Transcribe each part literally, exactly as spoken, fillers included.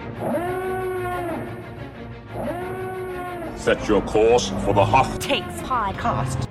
Set your course for the Hoth Takes podcast.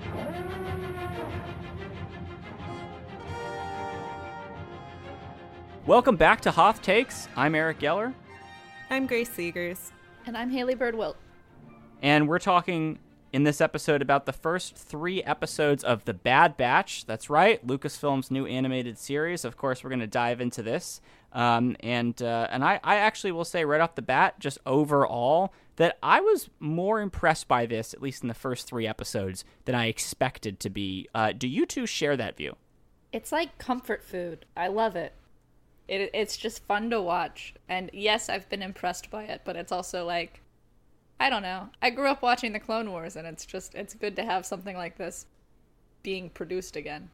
Welcome back to Hoth Takes. I'm Eric Geller. I'm Grace Seegers. And I'm Haley Bird-Wilt. And we're talking in this episode about the first three episodes of The Bad Batch. That's right, Lucasfilm's new animated series. Of course, we're going to dive into this. Um, and uh, and I, I actually will say right off the bat, just overall, that I was more impressed by this, at least in the first three episodes, than I expected to be. Uh, do you two share that view? It's like comfort food. I love it. It it's just fun to watch. And yes, I've been impressed by it, but it's also like, I don't know. I grew up watching the Clone Wars, and it's just, it's good to have something like this being produced again.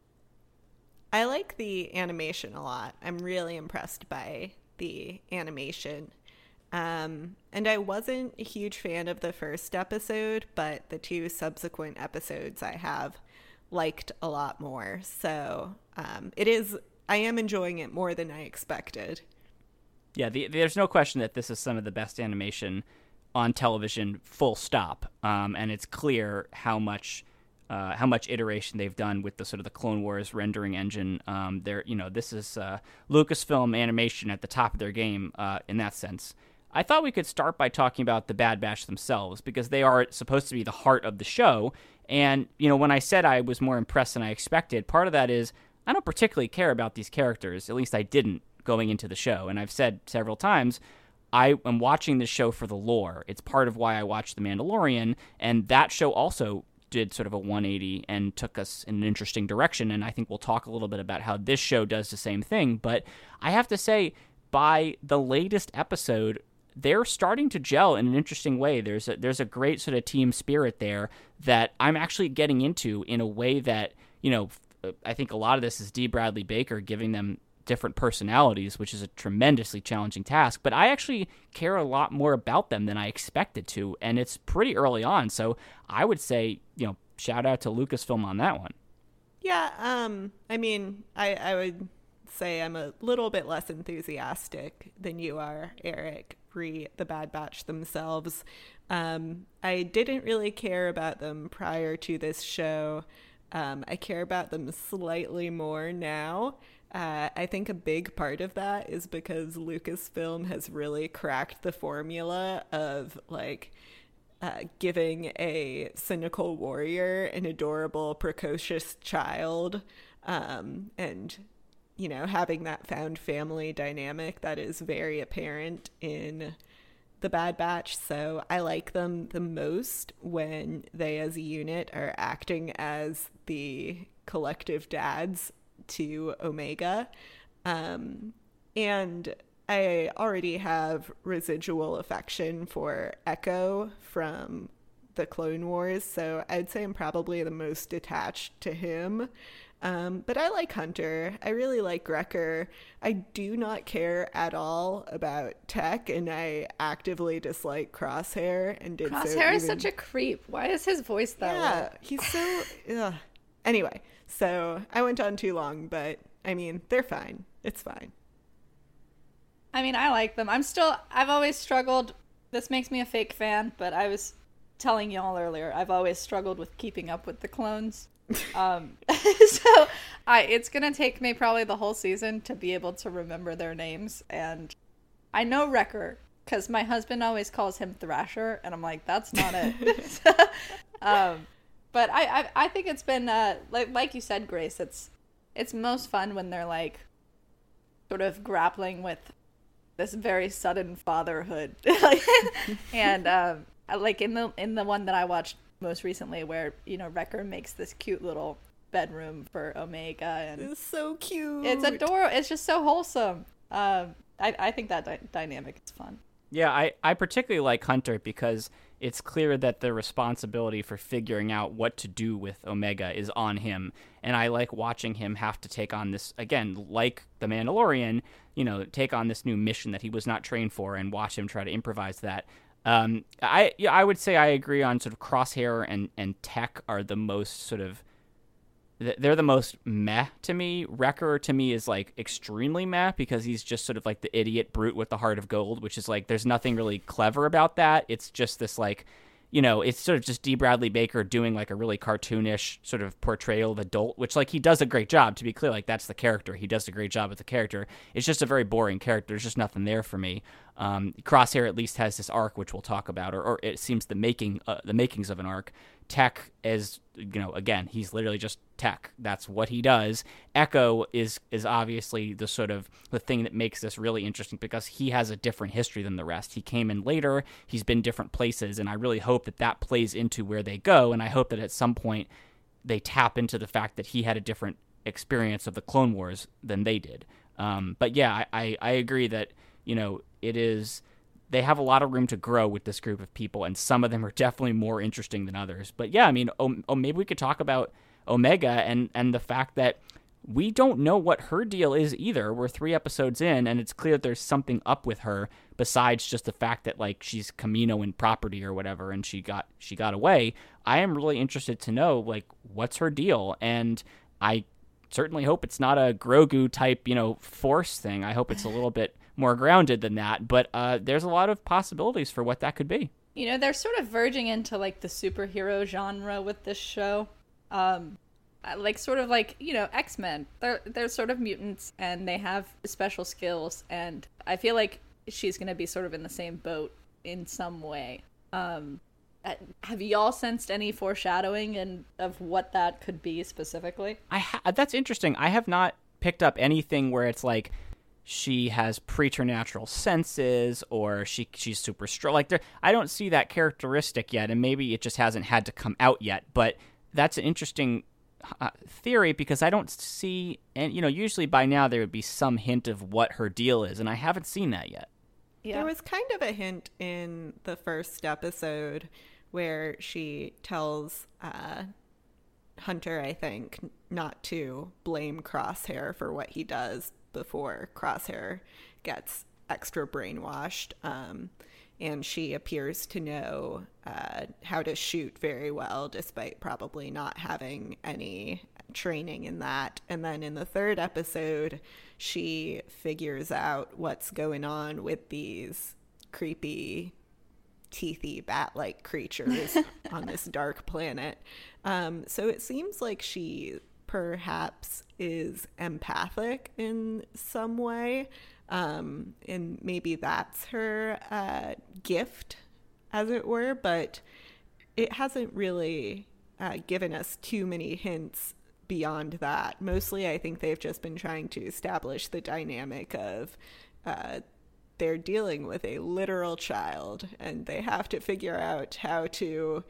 I like the animation a lot. I'm really impressed by the animation. Um, and I wasn't a huge fan of the first episode, but the two subsequent episodes I have liked a lot more. So um, it is, I am enjoying it more than I expected. Yeah, the, there's no question that this is some of the best animation on television, full stop. Um, and it's clear how much uh, how much iteration they've done with the sort of the Clone Wars rendering engine. Um, they're, you know, this is uh, Lucasfilm animation at the top of their game uh, in that sense. I thought we could start by talking about the Bad Batch themselves, because they are supposed to be the heart of the show. And, you know, when I said I was more impressed than I expected, part of that is I don't particularly care about these characters. At least I didn't going into the show. And I've said several times, I am watching this show for the lore. It's part of why I watched The Mandalorian, and that show also did sort of a one eighty and took us in an interesting direction, and I think we'll talk a little bit about how this show does the same thing. But I have to say, by the latest episode, they're starting to gel in an interesting way. There's a, there's a great sort of team spirit there that I'm actually getting into in a way that, you know, I think a lot of this is D. Bradley Baker giving them different personalities, which is a tremendously challenging task, but I actually care a lot more about them than I expected to, and it's pretty early on, so I would say, you know, shout out to Lucasfilm on that one. Yeah, um, I mean, I, I would say I'm a little bit less enthusiastic than you are, Eric, re The Bad Batch themselves. Um, I didn't really care about them prior to this show. Um, I care about them slightly more now. Uh, I think a big part of that is because Lucasfilm has really cracked the formula of, like, uh, giving a cynical warrior an adorable, precocious child, um, and, you know, having that found family dynamic that is very apparent in The Bad Batch. So I like them the most when they as a unit are acting as the collective dads to Omega. Um, and I already have residual affection for Echo from the Clone Wars, so I'd say I'm probably the most attached to him. Um, but I like Hunter. I really like Wrecker. I do not care at all about Tech, and I actively dislike Crosshair. And did Crosshair so is even... such a creep. Why is his voice that yeah, way? He's so... ugh. Anyway, so I went on too long, but I mean, they're fine. It's fine. I mean, I like them. I'm still, I've always struggled. This makes me a fake fan, but I was telling y'all earlier, I've always struggled with keeping up with the clones. um, so I, it's going to take me probably the whole season to be able to remember their names. And I know Wrecker because my husband always calls him Thrasher, and I'm like, that's not it. um, But I, I I think it's been, uh, like like you said, Grace, it's it's most fun when they're, like, sort of grappling with this very sudden fatherhood. and, um, like, in the in the one that I watched most recently where, you know, Wrecker makes this cute little bedroom for Omega. And it's so cute. It's adorable. It's just so wholesome. Um, I, I think that dy- dynamic is fun. Yeah, I, I particularly like Hunter because it's clear that the responsibility for figuring out what to do with Omega is on him. And I like watching him have to take on this, again, like The Mandalorian, you know, take on this new mission that he was not trained for and watch him try to improvise that. Um, I yeah, I would say I agree on sort of Crosshair and, and Tech are the most sort of they're the most meh to me. Wrecker to me is like extremely meh because he's just sort of like the idiot brute with the heart of gold, which is like there's nothing really clever about that. It's just this like, you know, it's sort of just D. Bradley Baker doing like a really cartoonish sort of portrayal of adult, which like he does a great job, to be clear. Like that's the character. He does a great job with the character. It's just a very boring character. There's just nothing there for me. Um, Crosshair at least has this arc, which we'll talk about, or, or it seems the making uh, the makings of an arc. Tech is, you know, again, he's literally just Tech. That's what he does. Echo is is obviously the sort of the thing that makes this really interesting because he has a different history than the rest. He came in later. He's been different places, and I really hope that that plays into where they go, and I hope that at some point they tap into the fact that he had a different experience of the Clone Wars than they did. Um, but yeah, I, I, I agree that, you know, it is... They have a lot of room to grow with this group of people, and some of them are definitely more interesting than others. But yeah, I mean, oh, oh, maybe we could talk about Omega and, and the fact that we don't know what her deal is either. We're three episodes in, and it's clear that there's something up with her besides just the fact that like she's Kaminoan property or whatever, and she got she got away. I am really interested to know like what's her deal, and I certainly hope it's not a Grogu type, you know, Force thing. I hope it's a little bit more grounded than that, but uh, there's a lot of possibilities for what that could be. You know, they're sort of verging into like the superhero genre with this show. Um, like sort of like, you know, X-Men. They're, they're sort of mutants and they have special skills, and I feel like she's going to be sort of in the same boat in some way. Um, have y'all sensed any foreshadowing and of what that could be specifically? I ha- That's interesting. I have not picked up anything where it's like, she has preternatural senses, or she she's super strong. Like there, I don't see that characteristic yet, and maybe it just hasn't had to come out yet. But that's an interesting uh, theory because I don't see, and you know, usually by now there would be some hint of what her deal is, and I haven't seen that yet. Yeah. There was kind of a hint in the first episode where she tells uh, Hunter, I think, not to blame Crosshair for what he does before Crosshair gets extra brainwashed. Um, and she appears to know uh, how to shoot very well, despite probably not having any training in that. And then in the third episode, she figures out what's going on with these creepy, teethy, bat-like creatures on this dark planet. Um, so it seems like she perhaps is empathic in some way, um, and maybe that's her uh, gift, as it were, but it hasn't really uh, given us too many hints beyond that. Mostly I think they've just been trying to establish the dynamic of uh, they're dealing with a literal child, and they have to figure out how to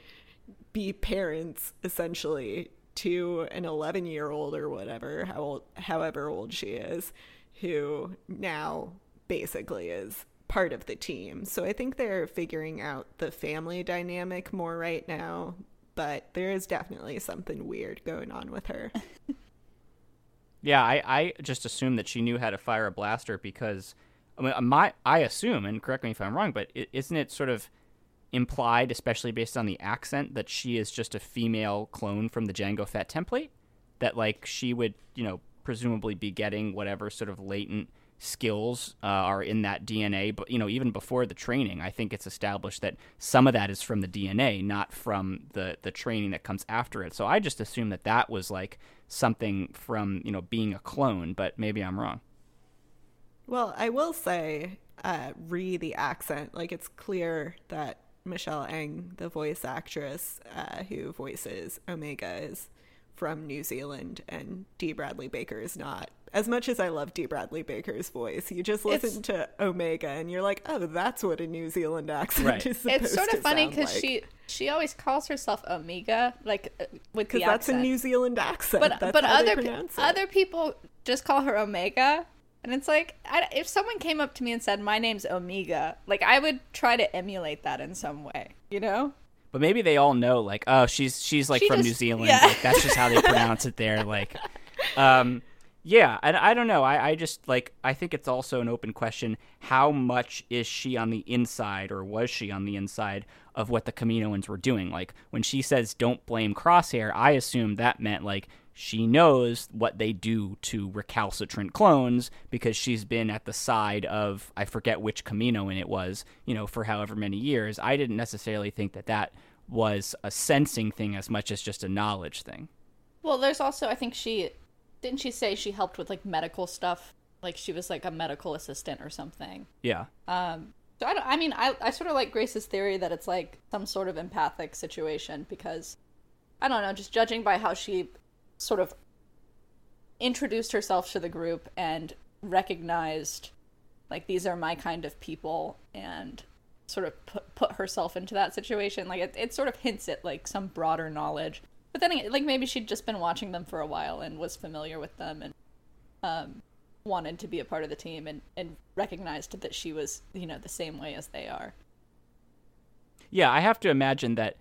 be parents, essentially, to an eleven-year-old or whatever, how old, however old she is, who now basically is part of the team. So I think they're figuring out the family dynamic more right now, but there is definitely something weird going on with her. Yeah, I, I just assumed that she knew how to fire a blaster because, I mean, my I assume, and correct me if I'm wrong, but isn't it sort of implied, especially based on the accent, that she is just a female clone from the Jango Fett template? That, like, she would, you know, presumably be getting whatever sort of latent skills uh, are in that D N A. But, you know, even before the training, I think it's established that some of that is from the D N A, not from the, the training that comes after it. So I just assumed that that was, like, something from, you know, being a clone, but maybe I'm wrong. Well, I will say, uh, re the accent, like, it's clear that Michelle Ang, the voice actress uh, who voices Omega, is from New Zealand, and D. Bradley Baker is not. As much as I love D. Bradley Baker's voice, you just listen it's, to Omega and you're like, oh, that's what a New Zealand accent right. is supposed to sound like. It's sort of funny because like. she she always calls herself Omega, like uh, with the accent. Because that's a New Zealand accent. But that's but how other they pronounce it. other people just call her Omega. And it's like, I, if someone came up to me and said, my name's Omega, like, I would try to emulate that in some way, you know? But maybe they all know, like, oh, she's she's like she from just, New Zealand. Yeah. Like, that's just how they pronounce it there. Like, um, yeah, I, I don't know. I, I just, like, I think it's also an open question. How much is she on the inside, or was she on the inside of what the Kaminoans were doing? Like, when she says, don't blame Crosshair, I assume that meant, like, she knows what they do to recalcitrant clones because she's been at the side of, I forget which Kaminoan it was, you know, for however many years. I didn't necessarily think that that was a sensing thing as much as just a knowledge thing. Well, there's also, I think she, didn't she say she helped with, like, medical stuff? Like, she was, like, a medical assistant or something. Yeah. Um, so, I, don't, I mean, I, I sort of like Grace's theory that it's, like, some sort of empathic situation because, I don't know, just judging by how she sort of introduced herself to the group and recognized, like, these are my kind of people, and sort of put, put herself into that situation. Like, it, it sort of hints at, like, some broader knowledge. But then, like, maybe she'd just been watching them for a while and was familiar with them and um, wanted to be a part of the team and, and recognized that she was, you know, the same way as they are. Yeah, I have to imagine that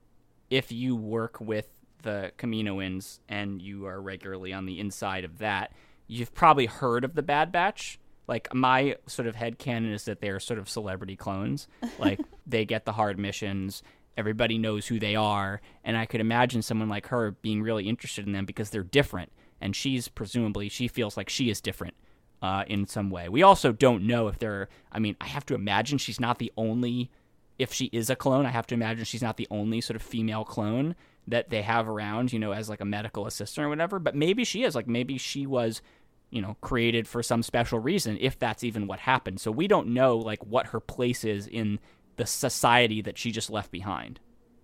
if you work with the Kaminoans and you are regularly on the inside of that, you've probably heard of the Bad Batch. Like, my sort of headcanon is that they're sort of celebrity clones. Like, they get the hard missions, everybody knows who they are, and I could imagine someone like her being really interested in them because they're different, and she's presumably, she feels like she is different uh, in some way. We also don't know if they're, I mean, I have to imagine she's not the only, if she is a clone, I have to imagine she's not the only sort of female clone that they have around, you know, as like a medical assistant or whatever, but maybe she is, like maybe she was, you know, created for some special reason, if that's even what happened. So we don't know like what her place is in the society that she just left behind.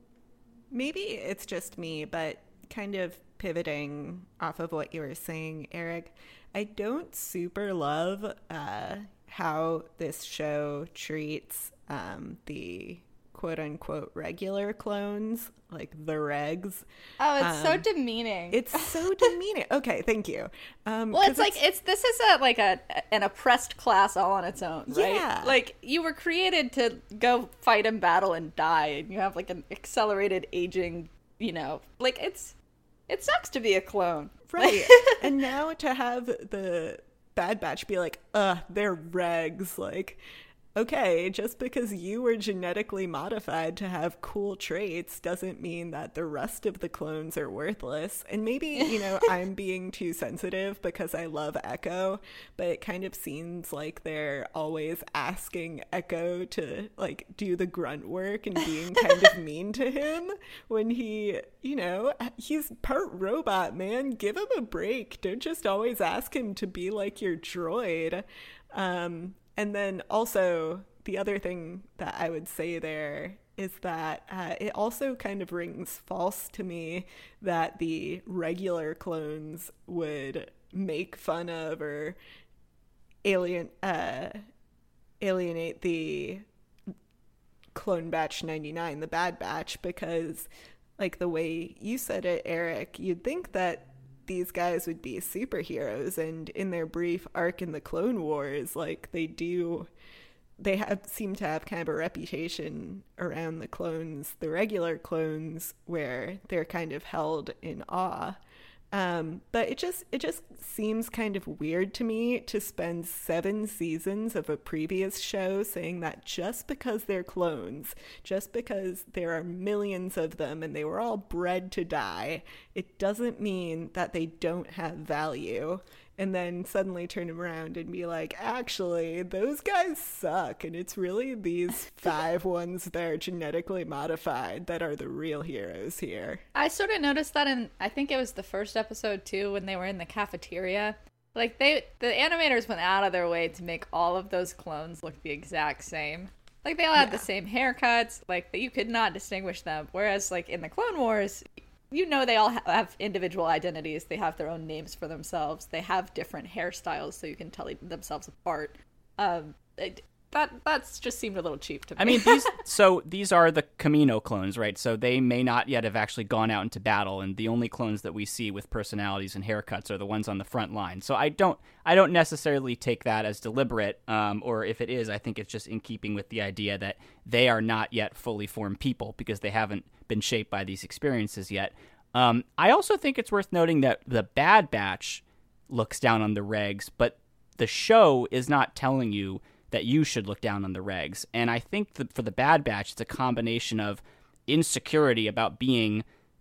Maybe it's just me, but kind of pivoting off of what you were saying, Eric, I don't super love uh, how this show treats um, the quote-unquote regular clones, like the regs. Oh, it's um, so demeaning. It's so demeaning. Okay, thank you. Um, well, it's like it's this is a like a an oppressed class all on its own, right? Yeah. Like you were created to go fight in battle and die, and you have like an accelerated aging. You know, like it's it sucks to be a clone, right? And now to have the Bad Batch be like, uh, they're regs, like. Okay, just because you were genetically modified to have cool traits doesn't mean that the rest of the clones are worthless. And maybe, you know, I'm being too sensitive because I love Echo, but it kind of seems like they're always asking Echo to, like, do the grunt work and being kind of mean to him when he, you know, he's part robot, man. Give him a break. Don't just always ask him to be like your droid. Um... And then also the other thing that I would say there is that uh, it also kind of rings false to me that the regular clones would make fun of or alien uh, alienate the Clone Batch ninety-nine, the Bad Batch, because like the way you said it, Eric, you'd think that these guys would be superheroes, and in their brief arc in the Clone Wars, like they do, they have seem to have kind of a reputation around the clones, the regular clones, where they're kind of held in awe. Um, but it just it just seems kind of weird to me to spend seven seasons of a previous show saying that just because they're clones, just because there are millions of them and they were all bred to die, it doesn't mean that they don't have value. And then suddenly turn around and be like, actually, those guys suck. And it's really these five ones that are genetically modified that are the real heroes here. I sort of noticed that in, I think it was the first episode too, when they were in the cafeteria. Like they, the animators went out of their way to make all of those clones look the exact same. Like they all had yeah. the same haircuts, like you could not distinguish them. Whereas like in the Clone Wars, you know, they all have individual identities. They have their own names for themselves. They have different hairstyles, so you can tell themselves apart. Um, it, that that's just seemed a little cheap to me. I mean, these so these are the Kamino clones, right? So they may not yet have actually gone out into battle, and the only clones that we see with personalities and haircuts are the ones on the front line. So I don't I don't necessarily take that as deliberate, um, or if it is, I think it's just in keeping with the idea that they are not yet fully formed people because they haven't been shaped by these experiences yet. Um, I also think it's worth noting that the Bad Batch looks down on the regs, but the show is not telling you that you should look down on the regs. And I think that for the Bad Batch, it's a combination of insecurity about being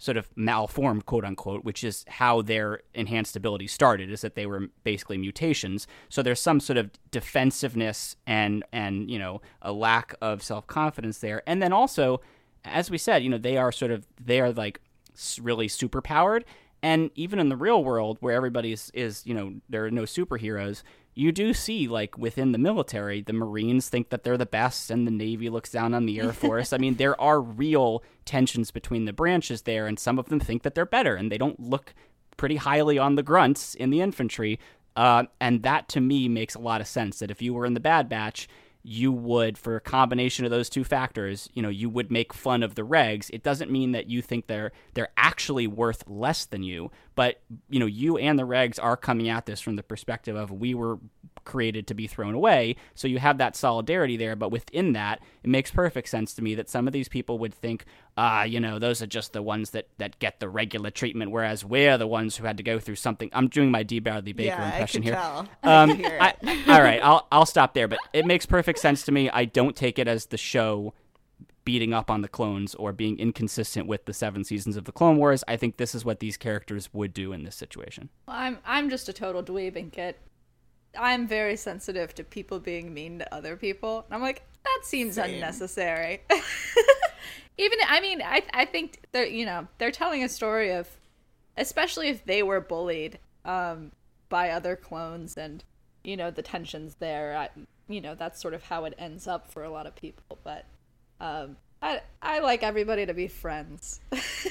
sort of malformed, quote unquote, which is how their enhanced ability started, is that they were basically mutations. So there's some sort of defensiveness and, and you know, a lack of self-confidence there. And then also, as we said, you know, they are sort of, they are like really super powered. And even in the real world where everybody is, is, you know, there are no superheroes, you do see, like, within the military, the Marines think that they're the best and the Navy looks down on the Air Force. I mean, there are real tensions between the branches there, and some of them think that they're better, and they don't look pretty highly on the grunts in the infantry. Uh, and that, to me, makes a lot of sense, that if you were in the Bad Batch, you would, for a combination of those two factors, you know, you would make fun of the regs. It doesn't mean that you think they're they're actually worth less than you, but, you know, you and the regs are coming at this from the perspective of we were created to be thrown away, so you have that solidarity there. But within that, it makes perfect sense to me that some of these people would think, ah, you know, those are just the ones that, that get the regular treatment, whereas we're the ones who had to go through something. I'm doing my D. Bradley Baker yeah, impression I here. Tell. Um, I hear I, all right, I'll I'll stop there. But it makes perfect sense to me. I don't take it as the show beating up on the clones or being inconsistent with the seven seasons of the Clone Wars. I think this is what these characters would do in this situation. Well, I'm I'm just a total dweeb and get. I'm very sensitive to people being mean to other people. And I'm like, that seems Same. unnecessary. Even, I mean, I I think they're, you know, they're telling a story of, especially if they were bullied um, by other clones and, you know, the tensions there. I, you know, that's sort of how it ends up for a lot of people. But um, I I like everybody to be friends.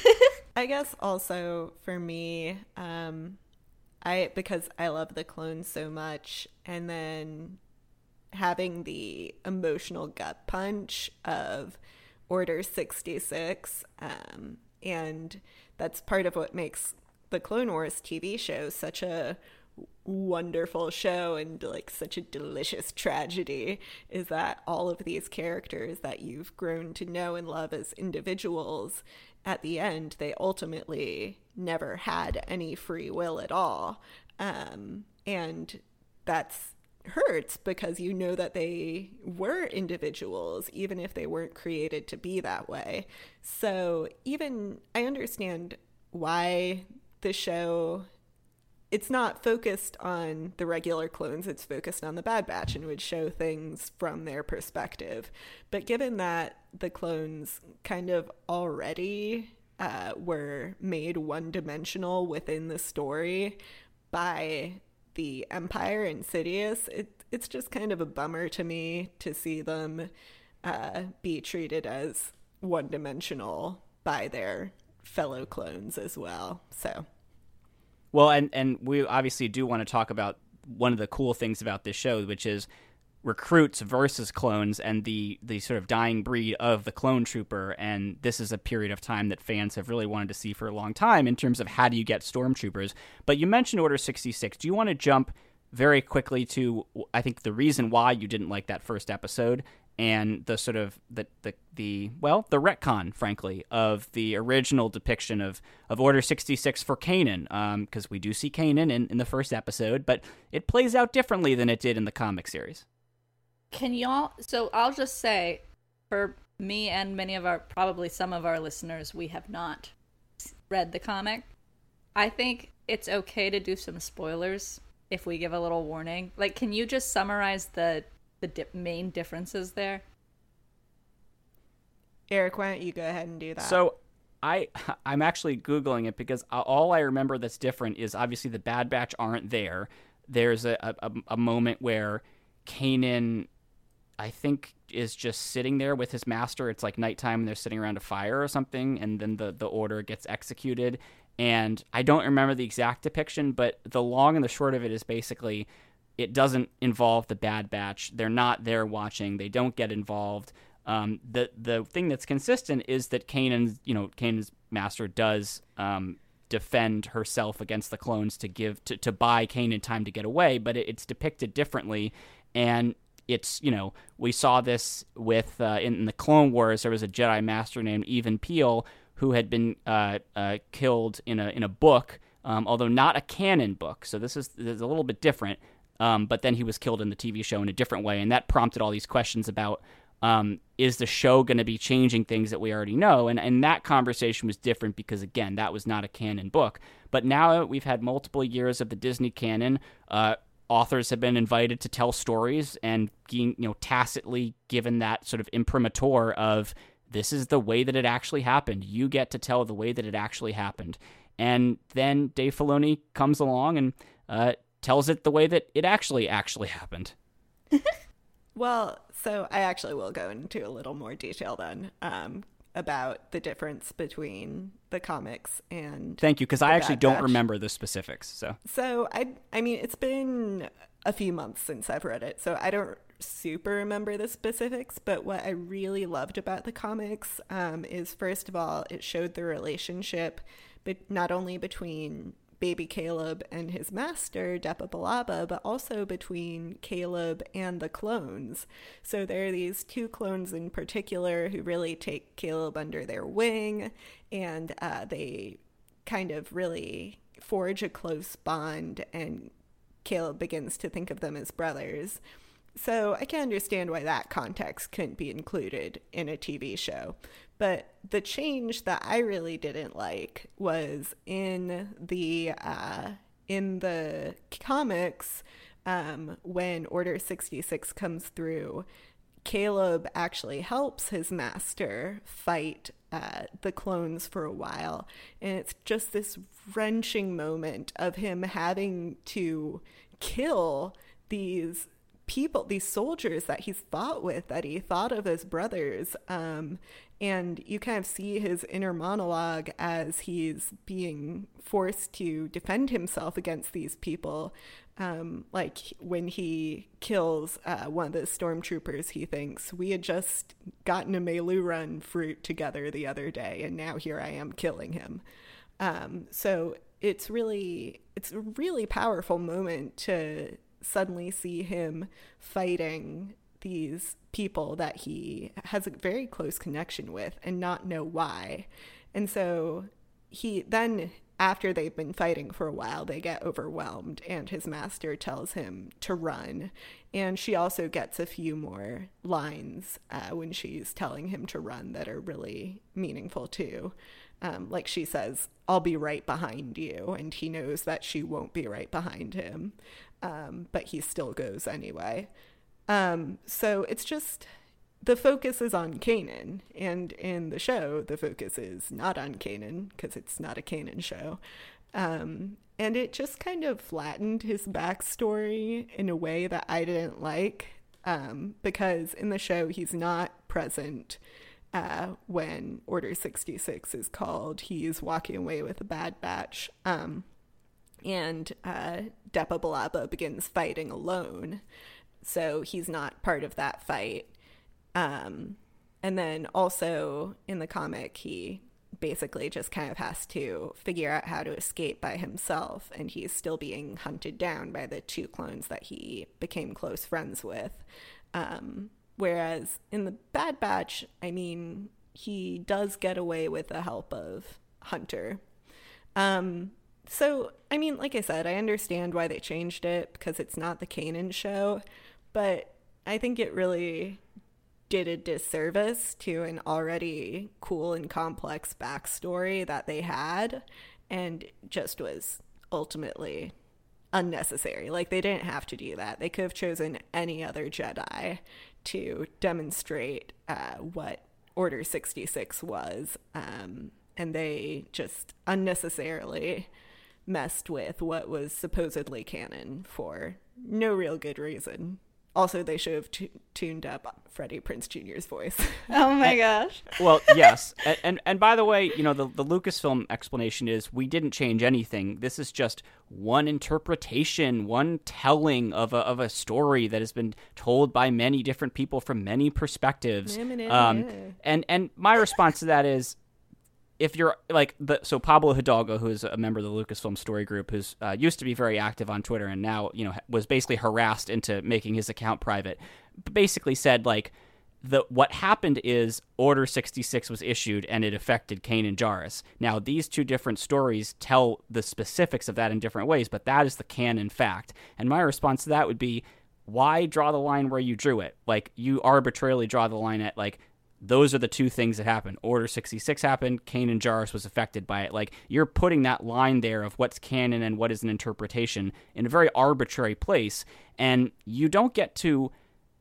I guess also for me, um, I because I love the clones so much, and then having the emotional gut punch of Order sixty-six, um, and that's part of what makes the Clone Wars T V show such a wonderful show and like such a delicious tragedy, is that all of these characters that you've grown to know and love as individuals, at the end they ultimately never had any free will at all, um, and that's hurts because you know that they were individuals even if they weren't created to be that way. So even I understand why the show, it's not focused on the regular clones, it's focused on the Bad Batch and would show things from their perspective. But given that the clones kind of already uh, were made one-dimensional within the story by the Empire and Sidious, it, it's just kind of a bummer to me to see them uh, be treated as one-dimensional by their fellow clones as well. So, well, and and we obviously do want to talk about one of the cool things about this show, which is recruits versus clones and the the sort of dying breed of the clone trooper. And this is a period of time that fans have really wanted to see for a long time in terms of how do you get stormtroopers. But you mentioned Order sixty-six. Do you want to jump very quickly to, I think, the reason why you didn't like that first episode and the sort of the the, the well the retcon, frankly, of the original depiction of of Order sixty-six for Kanan, because um, we do see Kanan in, in the first episode, but it plays out differently than it did in the comic series. Can y'all, so I'll just say, for me and many of our, probably some of our listeners, we have not read the comic. I think it's okay to do some spoilers if we give a little warning. Like, can you just summarize the the di- main differences there? Eric, why don't you go ahead and do that? So I, I'm actually Googling it because all I remember that's different is obviously the Bad Batch aren't there. There's a, a, a moment where Kanan, I think, is just sitting there with his master. It's like nighttime and they're sitting around a fire or something, and then the, the order gets executed. And I don't remember the exact depiction, but the long and the short of it is basically it doesn't involve the Bad Batch. They're not there watching. They don't get involved. Um, the the thing that's consistent is that Kanan's, you know, Kanan's master does um, defend herself against the clones to give to, to buy Kanan time to get away, but it, it's depicted differently. And it's, you know, we saw this with uh, in, in the Clone Wars. There was a Jedi Master named Even Peel who had been uh, uh, killed in a in a book, um, although not a canon book. So this is, this is a little bit different. Um, but then he was killed in the T V show in a different way, and that prompted all these questions about Um, is the show going to be changing things that we already know? And and that conversation was different because, again, that was not a canon book. But now we've had multiple years of the Disney canon. Uh, authors have been invited to tell stories and being, you know, tacitly given that sort of imprimatur of this is the way that it actually happened. You get to tell the way that it actually happened. And then Dave Filoni comes along and uh, tells it the way that it actually actually happened. Well, so I actually will go into a little more detail then um, about the difference between the comics and Thank you, because I actually Bad don't Batch. remember the specifics. So, So I, I mean, it's been a few months since I've read it, so I don't super remember the specifics. But what I really loved about the comics um, is, first of all, it showed the relationship, but not only between baby Caleb and his master, Depa Billaba, but also between Caleb and the clones. So there are these two clones in particular who really take Caleb under their wing, and uh, they kind of really forge a close bond, and Caleb begins to think of them as brothers. So I can understand why that context couldn't be included in a T V show. But the change that I really didn't like was in the uh, in the comics um, when Order sixty-six comes through. Caleb actually helps his master fight uh, the clones for a while, and it's just this wrenching moment of him having to kill these people, these soldiers that he's fought with, that he thought of as brothers. Um, and you kind of see his inner monologue as he's being forced to defend himself against these people. Um, like when he kills uh, one of the stormtroopers, he thinks, we had just gotten a Melu Run fruit together the other day, and now here I am killing him. Um, so it's really, it's a really powerful moment to suddenly see him fighting these people that he has a very close connection with and not know why. And so he then, after they've been fighting for a while, they get overwhelmed, and his master tells him to run. And she also gets a few more lines uh, when she's telling him to run that are really meaningful too. Um, like she says, I'll be right behind you. And he knows that she won't be right behind him. Um, but he still goes anyway. Um, so it's just, the focus is on Kanan. And in the show, the focus is not on Kanan, because it's not a Kanan show. Um, and it just kind of flattened his backstory in a way that I didn't like. Um, because in the show, he's not present Uh, when Order sixty-six is called. He's walking away with a Bad Batch. Um, and uh, Depa Billaba begins fighting alone. So he's not part of that fight. Um, and then also in the comic, he basically just kind of has to figure out how to escape by himself. And he's still being hunted down by the two clones that he became close friends with. Um, Whereas in the Bad Batch, I mean, he does get away with the help of Hunter. Um, so, I mean, like I said, I understand why they changed it, because it's not the Kanan show, but I think it really did a disservice to an already cool and complex backstory that they had, and just was ultimately unnecessary. Like, they didn't have to do that. They could have chosen any other Jedi to demonstrate uh, what Order sixty-six was, um, and they just unnecessarily messed with what was supposedly canon for no real good reason. Also, they should have t- tuned up Freddie Prinze Junior's voice. Oh my gosh. Well, yes. And, and and by the way, you know, the, the Lucasfilm explanation is we didn't change anything. This is just one interpretation, one telling of a, of a story that has been told by many different people from many perspectives. Yeah, yeah, um, yeah. And, and my response to that is, if you're like the so Pablo Hidalgo, who is a member of the Lucasfilm Story Group, who's uh, used to be very active on Twitter and now, you know, was basically harassed into making his account private, basically said like the what happened is Order sixty-six was issued and it affected Kanan Jarrus. Now these two different stories tell the specifics of that in different ways, but that is the canon fact. And my response to that would be, why draw the line where you drew it? Like, you arbitrarily draw the line at, like, those are the two things that happened. Order sixty-six happened. Kanan Jarrus was affected by it. Like, you're putting that line there of what's canon and what is an interpretation in a very arbitrary place. And you don't get to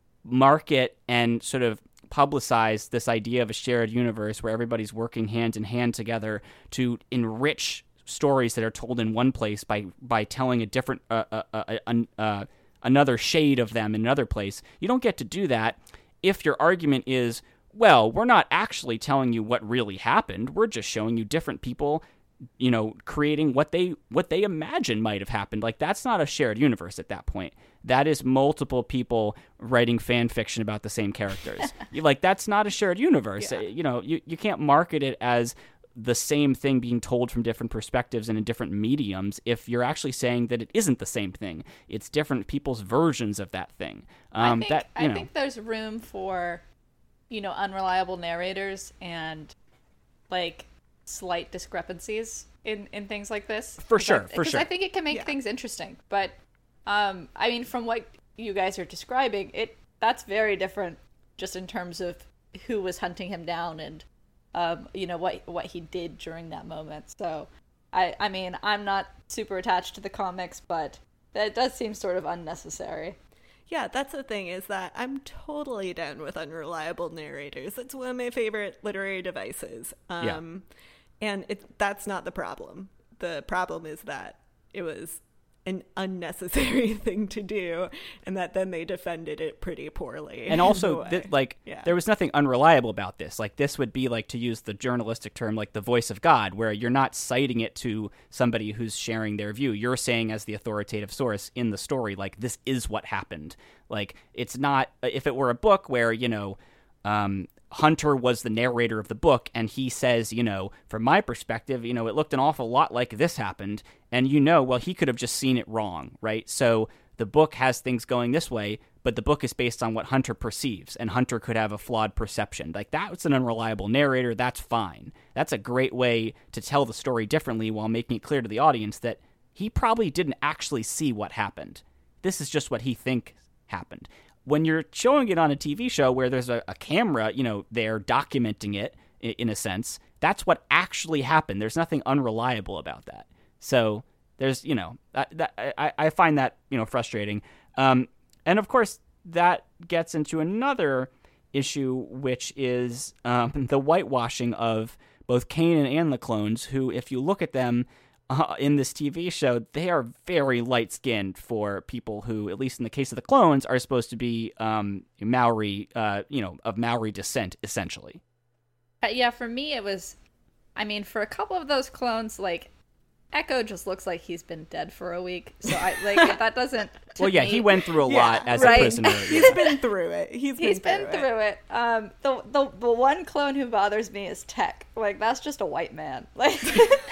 market and sort of publicize this idea of a shared universe where everybody's working hand in hand together to enrich stories that are told in one place by, by telling a different, uh, uh, uh, uh, uh, another shade of them in another place. You don't get to do that if your argument is, well, we're not actually telling you what really happened. We're just showing you different people, you know, creating what they what they imagine might have happened. Like, that's not a shared universe at that point. That is multiple people writing fan fiction about the same characters. You, like, that's not a shared universe. Yeah. You know, you, you can't market it as the same thing being told from different perspectives and in different mediums if you're actually saying that it isn't the same thing. It's different people's versions of that thing. Um, I think, that, you I know, think there's room for, you know, unreliable narrators and, like, slight discrepancies in, in things like this. For sure, I, for sure. I think it can make Yeah. things interesting. But, um, I mean, from what you guys are describing, it that's very different just in terms of who was hunting him down and, um, you know, what what he did during that moment. So, I, I mean, I'm not super attached to the comics, but that does seem sort of unnecessary. Yeah, that's the thing, is that I'm totally down with unreliable narrators. It's one of my favorite literary devices. Um, and it, that's not the problem. The problem is that it was an unnecessary thing to do, and that then they defended it pretty poorly. And also, th- like, Yeah. there was nothing unreliable about this. Like, this would be, like, to use the journalistic term, like the voice of God, where you're not citing it to somebody who's sharing their view. You're saying, as the authoritative source in the story, like, this is what happened. Like, it's not, if it were a book where, you know, um, Hunter was the narrator of the book, and he says, you know, from my perspective, you know, it looked an awful lot like this happened, and you know, well, he could have just seen it wrong, right? So the book has things going this way, but the book is based on what Hunter perceives, and Hunter could have a flawed perception. Like, that's an unreliable narrator. That's fine. That's a great way to tell the story differently while making it clear to the audience that he probably didn't actually see what happened. This is just what he thinks happened. When you're showing it on a T V show where there's a, a camera, you know, there documenting it in, in a sense, that's what actually happened. There's nothing unreliable about that. So there's, you know, that, that, I, I find that, you know, frustrating. Um, and of course, that gets into another issue, which is um, the whitewashing of both Kanan and the clones, who, if you look at them, Uh, in this T V show, they are very light-skinned for people who, at least in the case of the clones, are supposed to be um, Maori, uh, you know, of Maori descent, essentially. Uh, yeah, for me, it was, I mean, for a couple of those clones, like, Echo just looks like he's been dead for a week. So, I like, that doesn't. to Well, yeah, me- he went through a Yeah, lot as right. a prisoner. He's been through it. He's been, He's been through, through it. Um, the, the the one clone who bothers me is Tech. Like, that's just a white man. Like,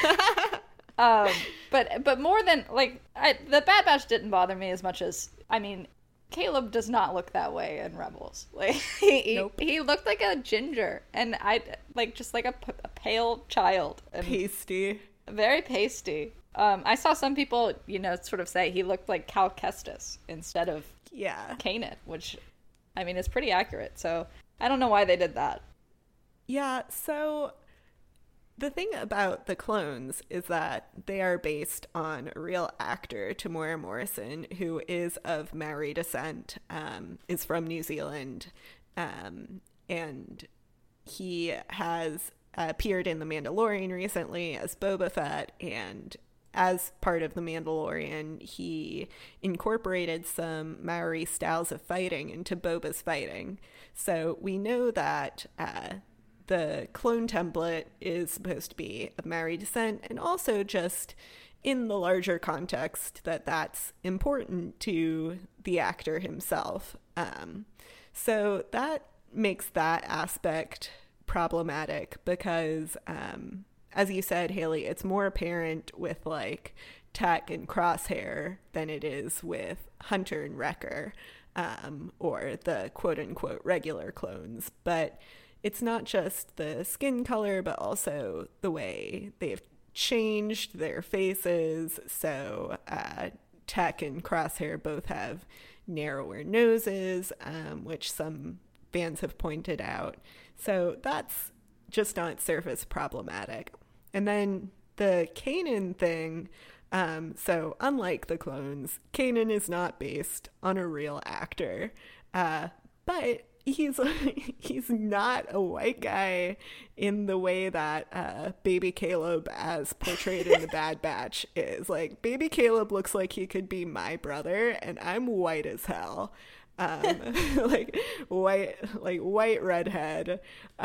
um, but but more than like, I, the Bad Batch didn't bother me as much as, I mean, Caleb does not look that way in Rebels. Like, he Nope. he, he looked like a ginger, and I like just like a, p- a pale child, and Pasty. very pasty. Um, I saw some people, you know, sort of say he looked like Cal Kestis instead of Yeah. Kanan, which, I mean, is pretty accurate. So I don't know why they did that. Yeah, so the thing about the clones is that they are based on a real actor, Tamora Morrison, who is of Maori descent, um, is from New Zealand, um, and he has appeared in The Mandalorian recently as Boba Fett, and as part of The Mandalorian, he incorporated some Maori styles of fighting into Boba's fighting. So we know that uh, the clone template is supposed to be of Maori descent, and also just in the larger context that that's important to the actor himself. Um, so that makes that aspect problematic because, um, as you said, Haley, it's more apparent with like Tech and Crosshair than it is with Hunter and Wrecker, um, or the quote unquote regular clones. But it's not just the skin color, but also the way they've changed their faces. So uh, Tech and Crosshair both have narrower noses, um, which some fans have pointed out. So that's just on its surface problematic. And then the Kanan thing, um, so unlike the clones, Kanan is not based on a real actor, uh, but he's he's not a white guy in the way that uh, Baby Caleb, as portrayed in The Bad Batch, is. Like, Baby Caleb looks like he could be my brother, and I'm white as hell. Um, like white, like white redhead.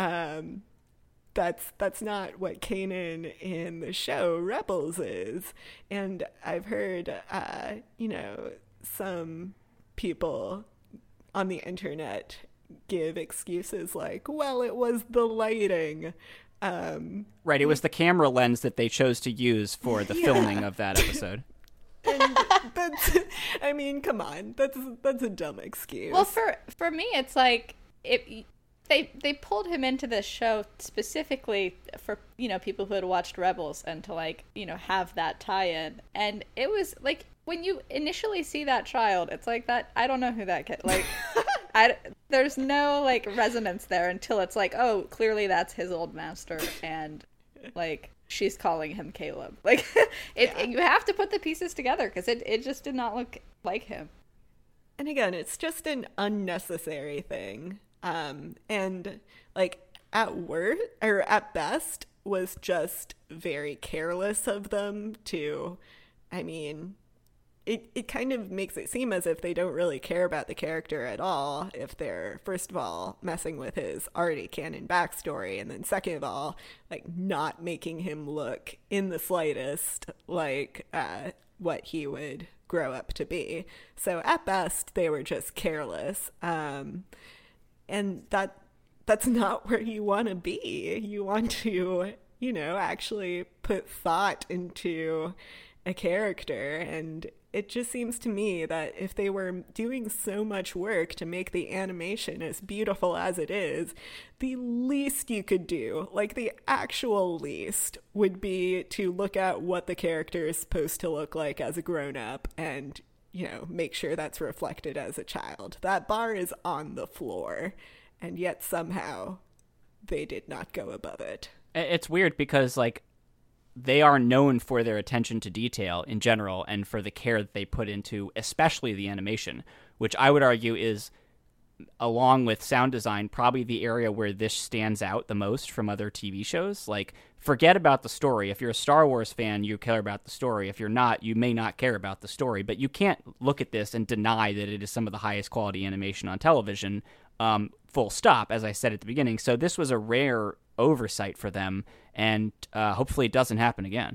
Um, that's that's not what Kanan in the show Rebels is. And I've heard, uh, you know, some people on the internet give excuses like, well, it was the lighting. Um, right, it was the camera lens that they chose to use for the yeah. filming of that episode. And that's, I mean, come on, that's that's a dumb excuse. Well, for for me, it's like it. They they pulled him into this show specifically for, you know, people who had watched Rebels and to, like, you know, have that tie-in. And it was like, when you initially see that child, it's like that. I don't know who that kid. Like, I there's no like resonance there until it's like, oh, clearly that's his old master, and like she's calling him Caleb. Like, it, yeah. it you have to put the pieces together because it it just did not look like him. And again, it's just an unnecessary thing. Um, and like at worst or at best was just very careless of them to, I mean, it, it kind of makes it seem as if they don't really care about the character at all if they're, first of all, messing with his already canon backstory, and then second of all, like not making him look in the slightest like uh, what he would grow up to be. So at best, they were just careless. Um, and that that's not where you want to be. You want to, you know, actually put thought into a character. And it just seems to me that if they were doing so much work to make the animation as beautiful as it is, the least you could do, like the actual least, would be to look at what the character is supposed to look like as a grown-up and, you know, make sure that's reflected as a child. That bar is on the floor, and yet somehow they did not go above it. It's weird because, like, they are known for their attention to detail in general and for the care that they put into especially the animation, which I would argue is, along with sound design, probably the area where this stands out the most from other T V shows. Like, forget about the story. If you're a Star Wars fan, you care about the story. If you're not, you may not care about the story. But you can't look at this and deny that it is some of the highest quality animation on television, um, full stop, as I said at the beginning. So this was a rare oversight for them, and uh, hopefully it doesn't happen again.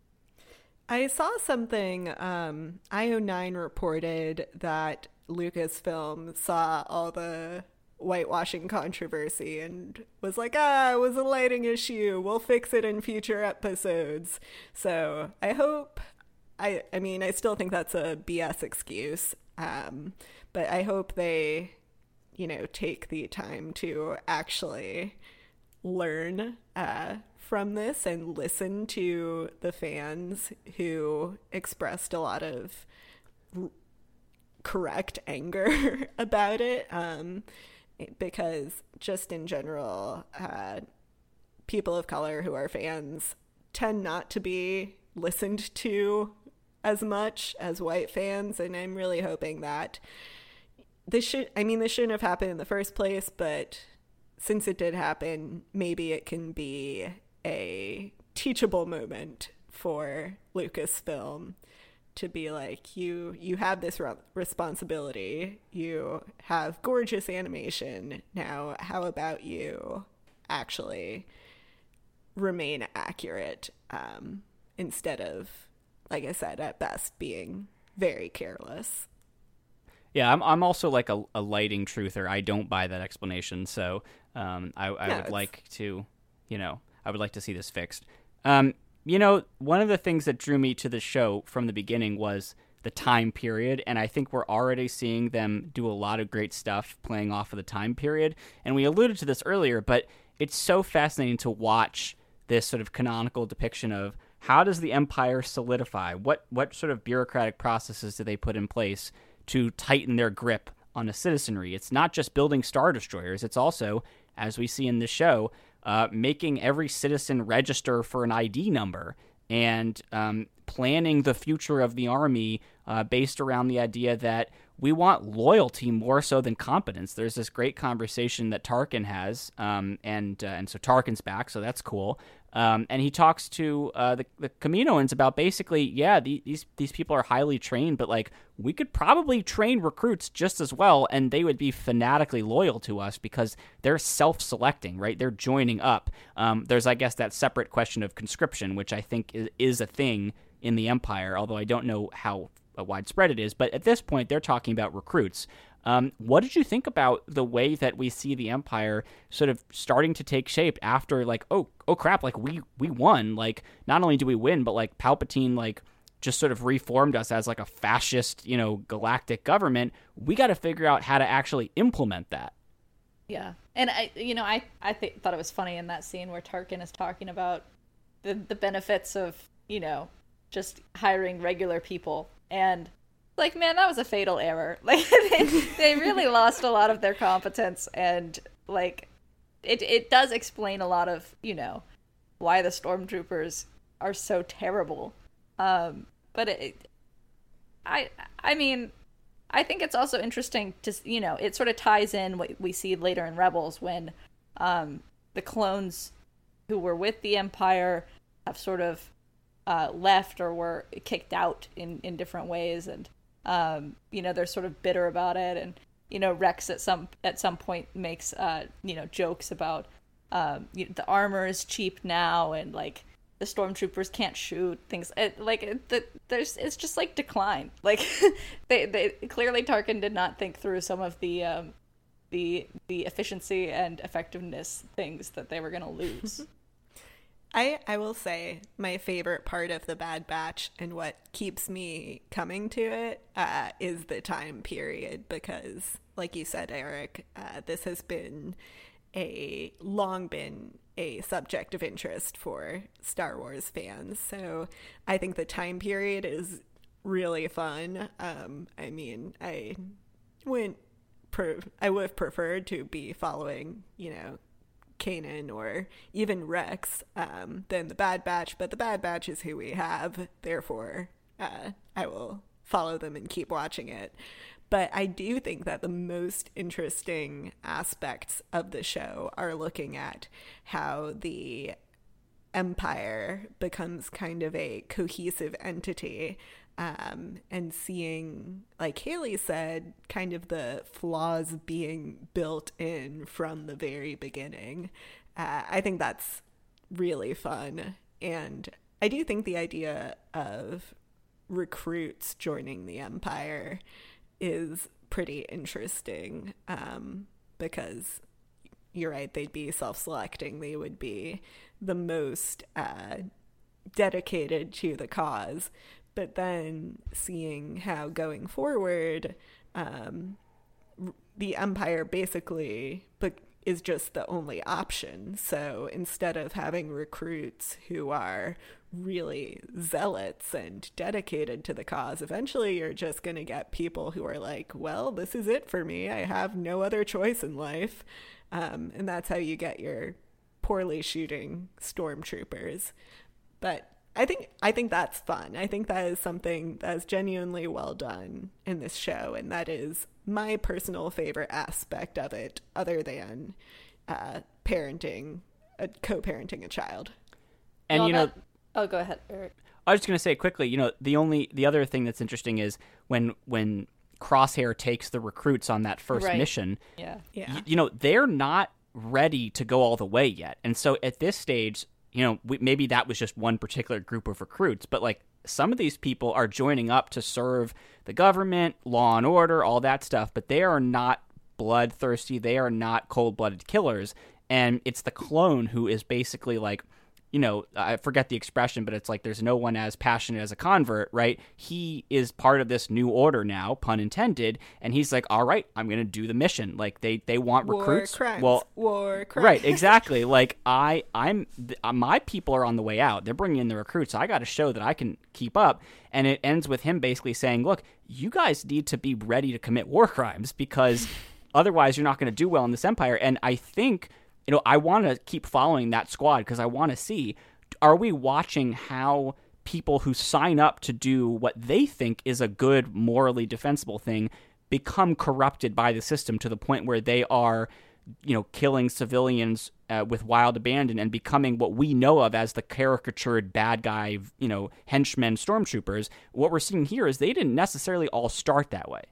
I saw something, um, I O nine reported that Lucasfilm saw all the whitewashing controversy and was like, ah, it was a lighting issue, we'll fix it in future episodes. So I hope, I, I mean, I still think that's a B S excuse, um, but I hope they, you know, take the time to actually learn uh, from this and listen to the fans who expressed a lot of r- correct anger about it, um, because just in general, uh, people of color who are fans tend not to be listened to as much as white fans, and I'm really hoping that this should, I mean, this shouldn't have happened in the first place, but since it did happen, maybe it can be a teachable moment for Lucasfilm to be like, you you have this re- responsibility. You have gorgeous animation. Now, how about you actually remain accurate, um, instead of, like I said, at best being very careless. Yeah, I'm I'm also like a, a lighting truther. I don't buy that explanation, so um, I, I no, would it's... like to, you know, I would like to see this fixed. Um, you know, one of the things that drew me to the show from the beginning was the time period, and I think we're already seeing them do a lot of great stuff playing off of the time period. And we alluded to this earlier, but it's so fascinating to watch this sort of canonical depiction of how does the Empire solidify? What what sort of bureaucratic processes do they put in place to tighten their grip on the citizenry. It's not just building Star Destroyers. It's also, as we see in this show, uh, making every citizen register for an I D number and um, planning the future of the Army uh, based around the idea that we want loyalty more so than competence. There's this great conversation that Tarkin has, um, and uh, and so Tarkin's back, so that's cool. Um, and he talks to uh, the, the Kaminoans about basically, yeah, the, these these people are highly trained, but like we could probably train recruits just as well, and they would be fanatically loyal to us because they're self-selecting, right? They're joining up. Um, there's, I guess, that separate question of conscription, which I think is, is a thing in the Empire, although I don't know how widespread it is. But at this point, they're talking about recruits. Um, what did you think about the way that we see the Empire sort of starting to take shape after, like, oh, oh crap, like we we won. Like, not only do we win, but like Palpatine, like, just sort of reformed us as like a fascist, you know, galactic government. We got to figure out how to actually implement that. Yeah, and I, you know, I I th- thought it was funny in that scene where Tarkin is talking about the the benefits of, you know, just hiring regular people. And like, man, that was a fatal error. Like, they, they really lost a lot of their competence, and like, it it does explain a lot of, you know, why the stormtroopers are so terrible. Um, but it, I I mean, I think it's also interesting to, you know, it sort of ties in what we see later in Rebels when um, the clones who were with the Empire have sort of uh, left or were kicked out in, in different ways, and um, you know, they're sort of bitter about it. And you know, Rex at some at some point makes uh, you know, jokes about um, you know, the armor is cheap now, and like the stormtroopers can't shoot things. It, like it, the, there's it's just like decline. Like they they clearly Tarkin did not think through some of the um, the the efficiency and effectiveness things that they were going to lose. I, I will say my favorite part of the Bad Batch and what keeps me coming to it uh, is the time period, because like you said, Eric, uh, this has been a long been a subject of interest for Star Wars fans. So I think the time period is really fun. Um, I mean, I wouldn't pre- I would have preferred to be following, you know, Kanan or even Rex um, than the Bad Batch, but the Bad Batch is who we have. Therefore, uh, I will follow them and keep watching it. But I do think that the most interesting aspects of the show are looking at how the Empire becomes kind of a cohesive entity, um, and seeing, like Haley said, kind of the flaws being built in from the very beginning. Uh, I think that's really fun. And I do think the idea of recruits joining the Empire is pretty interesting, um, because you're right, they'd be self-selecting. They would be the most uh, dedicated to the cause. But then seeing how going forward, um, the Empire basically is just the only option. So instead of having recruits who are really zealots and dedicated to the cause, eventually you're just going to get people who are like, well, this is it for me. I have no other choice in life. Um, and that's how you get your poorly shooting stormtroopers. But I think I think that's fun. I think that is something that is genuinely well done in this show, and that is my personal favorite aspect of it, other than uh, parenting, uh, co-parenting a child. And well, you know, that, oh, go ahead, Eric. I was just going to say quickly, you know, the only the other thing that's interesting is when when Crosshair takes the recruits on that first right. mission. Yeah, yeah. Y- you know, they're not ready to go all the way yet, and so at this stage, you know, we, maybe that was just one particular group of recruits, but like some of these people are joining up to serve the government, law and order, all that stuff, but they are not bloodthirsty. They are not cold-blooded killers. And it's the clone who is basically like, you know, I forget the expression, but it's like there's no one as passionate as a convert, right? He is part of this new order now, pun intended, and he's like, all right, I'm going to do the mission. Like they, they want War recruits. crimes. Well, War crimes. right, exactly. Like I, I'm, th- my people are on the way out. They're bringing in the recruits. So I got to show that I can keep up. And it ends with him basically saying, look, you guys need to be ready to commit war crimes because otherwise you're not going to do well in this empire. And I think, you know, I want to keep following that squad because I want to see, are we watching how people who sign up to do what they think is a good, morally defensible thing become corrupted by the system to the point where they are, you know, killing civilians uh, with wild abandon and becoming what we know of as the caricatured bad guy, you know, henchmen, stormtroopers. What we're seeing here is they didn't necessarily all start that way.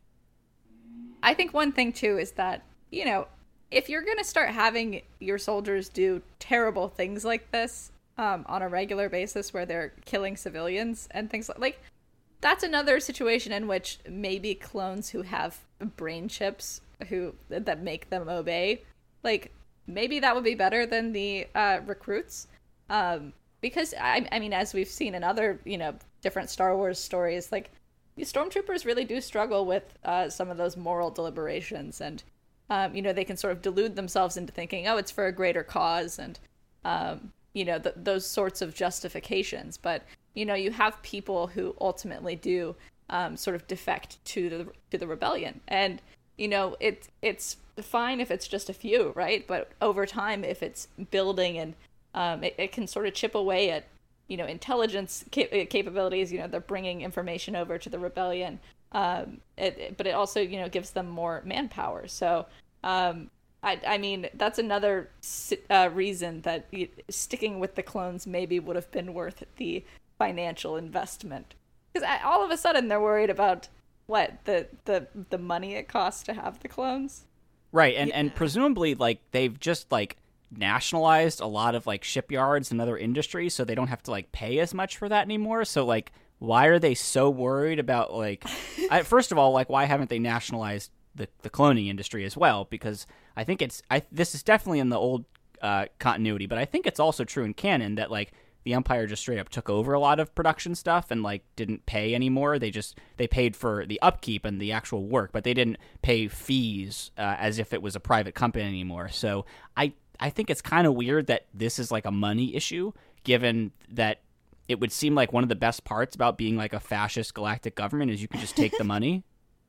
I think one thing, too, is that, you know, if you're going to start having your soldiers do terrible things like this um, on a regular basis where they're killing civilians and things like, like, that's another situation in which maybe clones who have brain chips who that make them obey, like, maybe that would be better than the uh, recruits. Um, because, I, I mean, as we've seen in other, you know, different Star Wars stories, like, these stormtroopers really do struggle with uh, some of those moral deliberations and Um, you know, they can sort of delude themselves into thinking, oh, it's for a greater cause and, um, you know, th- those sorts of justifications. But, you know, you have people who ultimately do um, sort of defect to the to the rebellion. And, you know, it, it's fine if it's just a few, right? But over time, if it's building and um, it, it can sort of chip away at, you know, intelligence cap- capabilities, you know, they're bringing information over to the rebellion. Um, it, it, but it also, you know, gives them more manpower. So, um, I, I mean, that's another uh, reason that sticking with the clones maybe would have been worth the financial investment. Because all of a sudden they're worried about what the the the money it costs to have the clones. Right, and Yeah. and presumably like they've just like nationalized a lot of like shipyards and other industries, so they don't have to like pay as much for that anymore. So like, why are they so worried about like? I, first of all, like why haven't they nationalized the the cloning industry as well? Because I think it's I this is definitely in the old uh, continuity, but I think it's also true in canon that like the Empire just straight up took over a lot of production stuff and like didn't pay anymore. They just they paid for the upkeep and the actual work, but they didn't pay fees uh, as if it was a private company anymore. So I I think it's kind of weird that this is like a money issue, given that it would seem like one of the best parts about being like a fascist galactic government is you can just take the money.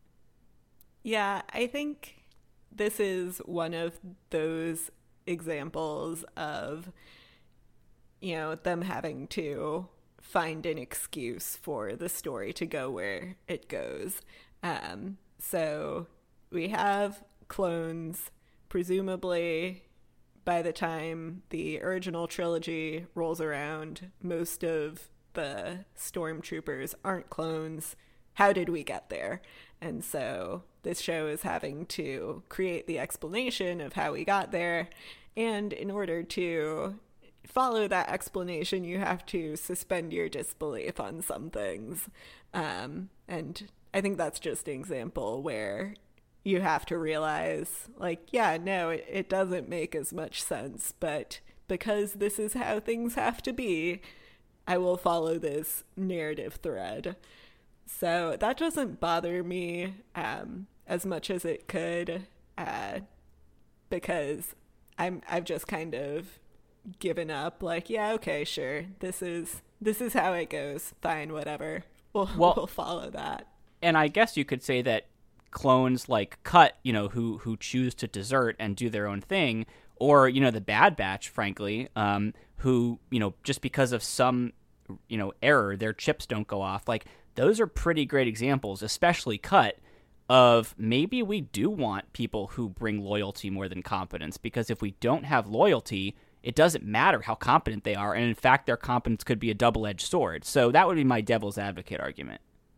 Yeah, I think this is one of those examples of, you know, them having to find an excuse for the story to go where it goes. Um, so we have clones, presumably by the time the original trilogy rolls around, most of the stormtroopers aren't clones. How did we get there? And so this show is having to create the explanation of how we got there. And in order to follow that explanation, you have to suspend your disbelief on some things. Um, and I think that's just an example where you have to realize, like, yeah, no, it, it doesn't make as much sense, but because this is how things have to be, I will follow this narrative thread. So that doesn't bother me um, as much as it could, uh, because I'm I've just kind of given up. Like, yeah, okay, sure, this is this is how it goes. Fine, whatever. We'll Well, we'll follow that. And I guess you could say that clones like Cut, you know, who who choose to desert and do their own thing, or, you know, the Bad Batch, frankly, um, who, you know, just because of some, you know, error, their chips don't go off. Like, those are pretty great examples, especially Cut, of maybe we do want people who bring loyalty more than competence, because if we don't have loyalty, it doesn't matter how competent they are, and in fact, their competence could be a double-edged sword. So that would be my devil's advocate argument.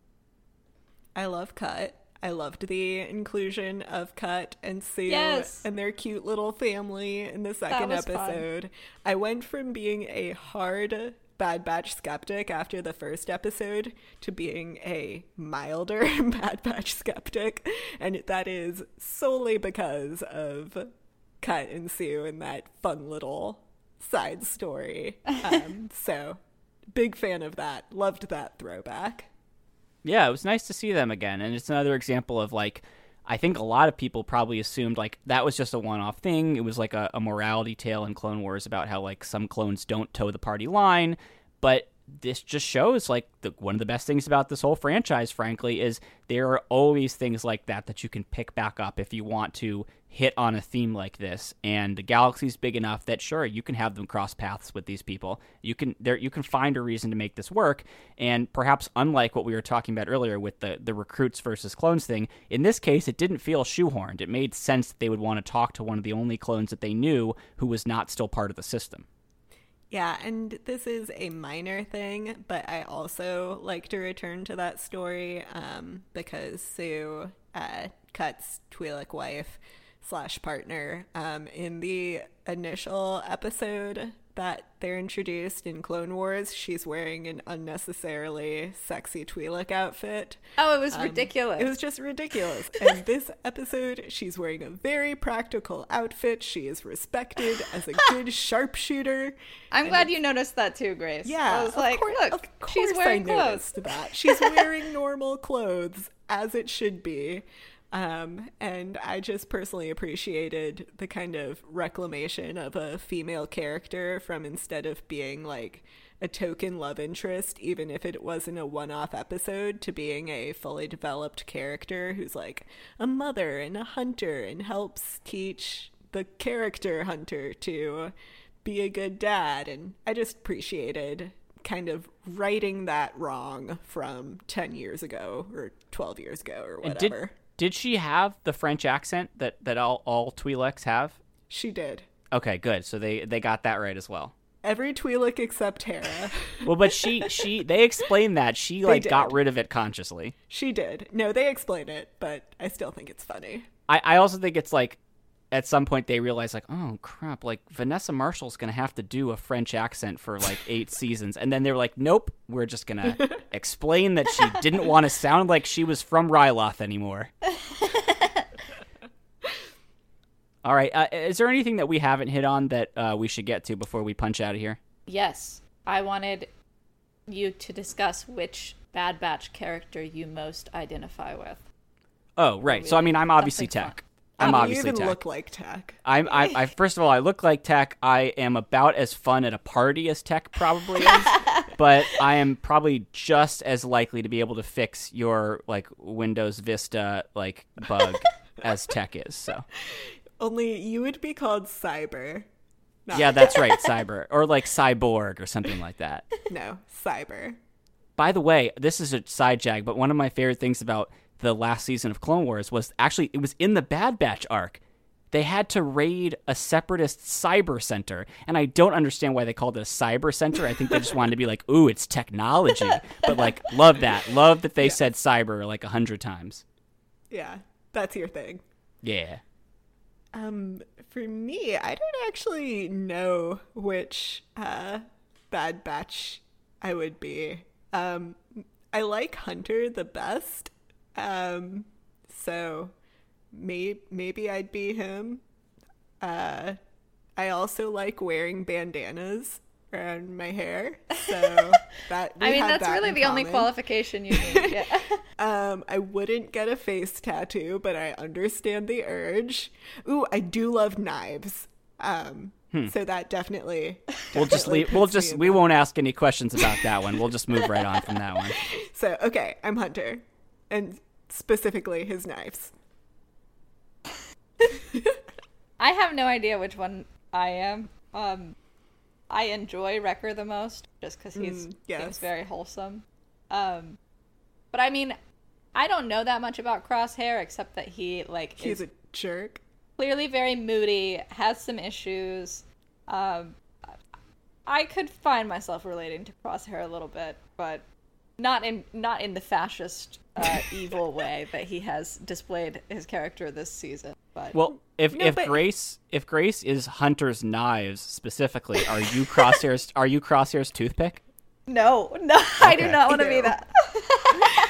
I love Cut. I loved the inclusion of Cut and Sue Yes. and their cute little family in the second was fun. episode. I went from being a hard Bad Batch skeptic after the first episode to being a milder Bad Batch skeptic, and that is solely because of Cut and Sue and that fun little side story. Um, so big fan of that. Loved that throwback. Yeah, it was nice to see them again. And it's another example of, like, I think a lot of people probably assumed, like, that was just a one-off thing. It was like a, a morality tale in Clone Wars about how, like, some clones don't toe the party line. But this just shows, like, the, one of the best things about this whole franchise, frankly, is there are always things like that that you can pick back up if you want to hit on a theme like this. And the galaxy's big enough that, sure, you can have them cross paths with these people. You can there you can find a reason to make this work. And perhaps unlike what we were talking about earlier with the, the recruits versus clones thing, in this case, it didn't feel shoehorned. It made sense that they would want to talk to one of the only clones that they knew who was not still part of the system. Yeah, and this is a minor thing, but I also like to return to that story um, because Sue uh, cuts Twi'lek wife slash partner um, in the initial episode that they're introduced in Clone Wars. She's wearing an unnecessarily sexy Twi'lek outfit. Oh, it was Um, ridiculous. It was just ridiculous. And this episode, she's wearing a very practical outfit. She is respected as a good sharpshooter. I'm glad you noticed that too, Grace. Yeah, I was of like, course, look, of course she's wearing I clothes. noticed that. She's wearing normal clothes, as it should be. Um, and I just personally appreciated the kind of reclamation of a female character from, instead of being like a token love interest, even if it wasn't a one-off episode, to being a fully developed character who's like a mother and a hunter and helps teach the character Hunter to be a good dad. And I just appreciated kind of righting that wrong from ten years ago or twelve years ago or And whatever. did, did she have the French accent that, that all, all Twi'leks have? She did. Okay, good. So they, they got that right as well. Every Twi'lek except Hera. Well, but she, she they explained that. She, like, did. got rid of it consciously. She did. No, they explain it, but I still think it's funny. I, I also think it's like, at some point they realize, like, oh crap, like Vanessa Marshall's gonna have to do a French accent for like eight seasons, and then they're like, nope, we're just gonna explain that she didn't want to sound like she was from Ryloth anymore. All right, uh, is there anything that we haven't hit on that uh, we should get to before we punch out of here? Yes, I wanted you to discuss which Bad Batch character you most identify with. Oh, right. So I mean, I'm obviously Something fun. Tech. I'm you obviously even Tech. look like Tech. I'm, I, I, first of all, I look like Tech. I am about as fun at a party as Tech probably is, but I am probably just as likely to be able to fix your like Windows Vista like bug as Tech is. So Only you would be called Cyber. Not yeah, that's right, Cyber or like Cyborg or something like that. No, Cyber. By the way, this is a side jag, but one of my favorite things about the last season of Clone Wars was actually it was in the Bad Batch arc. They had to raid a separatist cyber center, and I don't understand why they called it a cyber center. I think they just wanted to be like, ooh, it's technology. But like, love that. Love that they Yeah. said cyber like a hundred times. Yeah, that's your thing. Yeah. Um, for me, I don't actually know which uh, Bad Batch I would be. Um, I like Hunter the best. Um, so may- maybe I'd be him. Uh, I also like wearing bandanas around my hair. So that we I mean, have that's that really in the only common. qualification you need. Yeah. Um, I wouldn't get a face tattoo, but I understand the urge. Ooh, I do love knives. Um, so that definitely, We'll just definitely leave. We'll puts me just. in We the- won't ask any questions about that one. We'll just move right on from that one. So, okay, I'm Hunter. And specifically his knives. I have no idea which one I am. Um, I enjoy Wrecker the most, just because he's Mm, yes. seems very wholesome. Um, but I mean, I don't know that much about Crosshair except that he like He's is a jerk. clearly very moody, has some issues. Um, I could find myself relating to Crosshair a little bit, but not in not in the fascist, uh, evil way that he has displayed his character this season. But Well, if No, if but- Grace if Grace is Hunter's knives specifically, are you Crosshair's? Are you Crosshair's toothpick? no, no, I do Okay. not want to be Ew. that.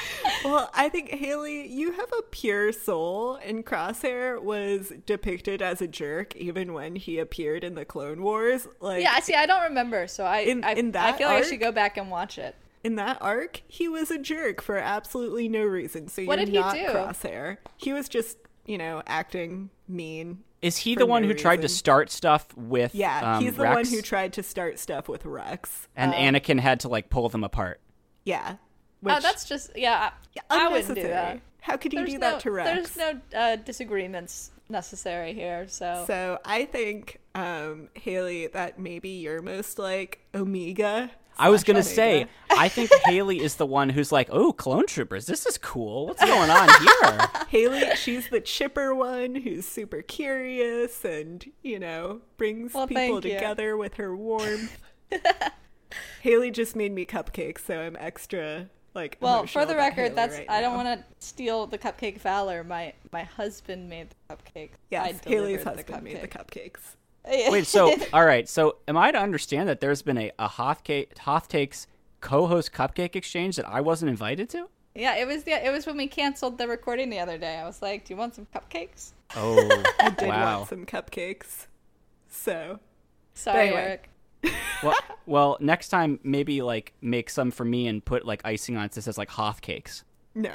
Well, I think, Haley, you have a pure soul, and Crosshair was depicted as a jerk even when he appeared in the Clone Wars. Like, Yeah, see, I don't remember, so I In- I, in that I feel like I should arc? go back and watch it. in that arc, he was a jerk for absolutely no reason. So What you're did he not do? Crosshair. He was just, you know, acting mean. Is he For the one no who tried to reason. start stuff with Yeah, um, he's the Rex? one who tried to start stuff with Rex. And Uh, Anakin had to like pull them apart. yeah. Oh, Which- that's just yeah. I wouldn't do unnecessary. that. How could you There's do no, that to Rex? There's no uh, disagreements necessary here. So, So I think, um, Haley, that maybe you're most like Omega. I was slash gonna Omega. say, I think Haley is the one who's like, "Oh, clone troopers, this is cool. What's going on here?" Haley, she's the chipper one who's super curious and, you know, brings Well, people thank you. together with her warmth. Haley just made me cupcakes, so I'm extra like. well, emotional for the about record, Haley that's right I don't now. want to steal the cupcake valor. My my husband made the cupcake. Yes, I Haley's delivered husband made the cupcake. cupcakes. Wait, so all right, so am I to understand that there's been a, a Hoth, Cake, Hoth Takes co-host cupcake exchange that I wasn't invited to? Yeah, it was the it was when we canceled the recording the other day. I was like, "Do you want some cupcakes?" Oh, I did wow. want some cupcakes. So Sorry, anyway. Eric. Well, well, next time maybe like make some for me and put like icing on it that says like Hoth Cakes. no.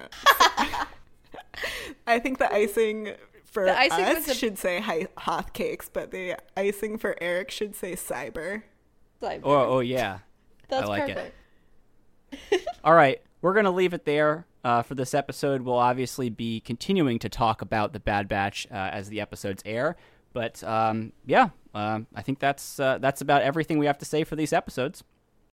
I think the icing for The icing us was a- should say hi- Hoth cakes, but the icing for Eric should say Cyber. Like, Oh, oh yeah. that's I like it. perfect. All right, we're going to leave it there uh, for this episode. We'll obviously be continuing to talk about the Bad Batch uh, as the episodes air. But um, yeah, um, I think that's uh, that's about everything we have to say for these episodes.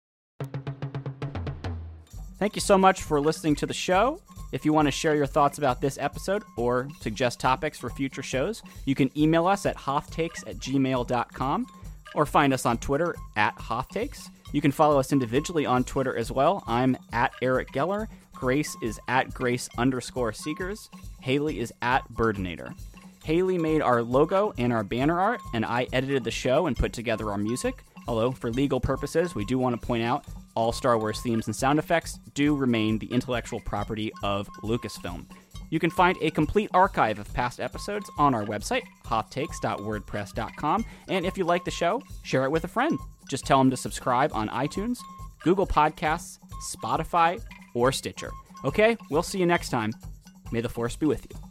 Thank you so much for listening to the show. If you want to share your thoughts about this episode or suggest topics for future shows, you can email us at hothtakes at gmail dot com or find us on Twitter at hothtakes. You can follow us individually on Twitter as well. I'm at Eric Geller. Grace is at Grace underscore Seegers. Haley is at Birdinator. Haley made our logo and our banner art, and I edited the show and put together our music. Although, for legal purposes, we do want to point out all Star Wars themes and sound effects do remain the intellectual property of Lucasfilm. You can find a complete archive of past episodes on our website, hothtakes dot wordpress dot com, and if you like the show, share it with a friend. Just tell them to subscribe on iTunes, Google Podcasts, Spotify, or Stitcher. Okay, we'll see you next time. May the Force be with you.